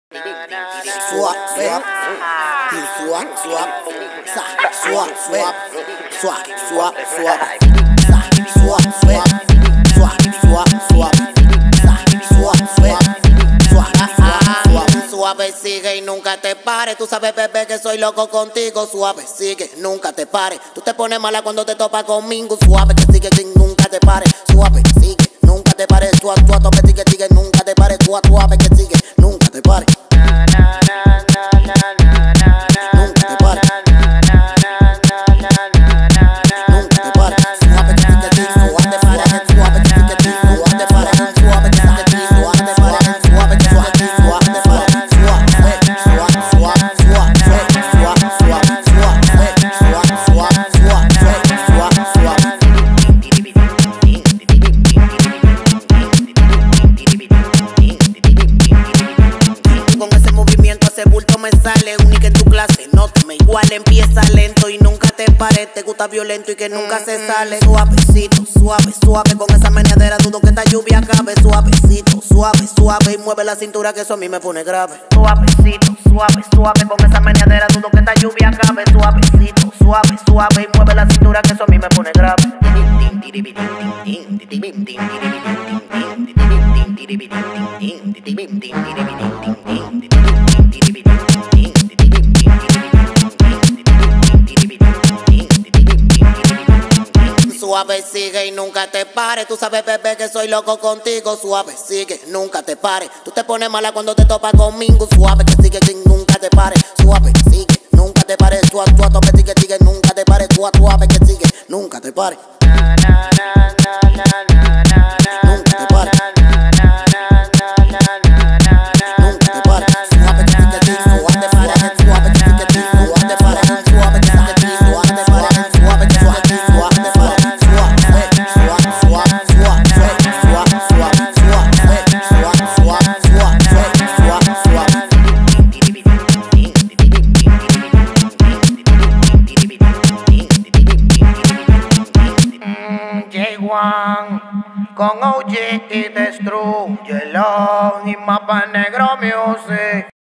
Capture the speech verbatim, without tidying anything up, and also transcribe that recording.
Swap, swap, swap, swap, swap, swap, swap, swap, swap, swap, swap, swap, swap, suave, sigue y nunca te pares. Tú sabes, bebé, que soy loco contigo. Suave, sigue, nunca te pares. Tú te pones mala cuando te topas conmigo. Suave, que sigue, que nunca te pares. Suave, sigue, nunca te pares. Suave, suave, que sigue, sigue, nunca te pares. Suave, suave, que sigue, nunca te pares. Me sale única en tu clase, nótame igual, empieza lento y nunca te pares. Te gusta violento y que nunca se sale. Suavecito, suave, suave, con esa meneadera dudo que esta lluvia acabe. Suavecito, suave, suave, y mueve la cintura que eso a mí me pone grave. Suavecito, suave, suave, con esa meneadera dudo que esta lluvia acabe. Suavecito, suave, suave, y mueve la cintura que eso a mí me pone grave. Suave, sigue y nunca te pares. Tú sabes, bebé, que soy loco contigo. Suave, sigue, nunca te pares. Tú te pones mala cuando te topas conmigo. Suave, que sigue, que nunca te pares. Suave, sigue, nunca te pares. Suave, suave, que sigue, sigue, nunca te pares. Suave, suave, que sigue, nunca te pares. Nunca te pares. Con O G y Destruyelo y Mapa Negro Music.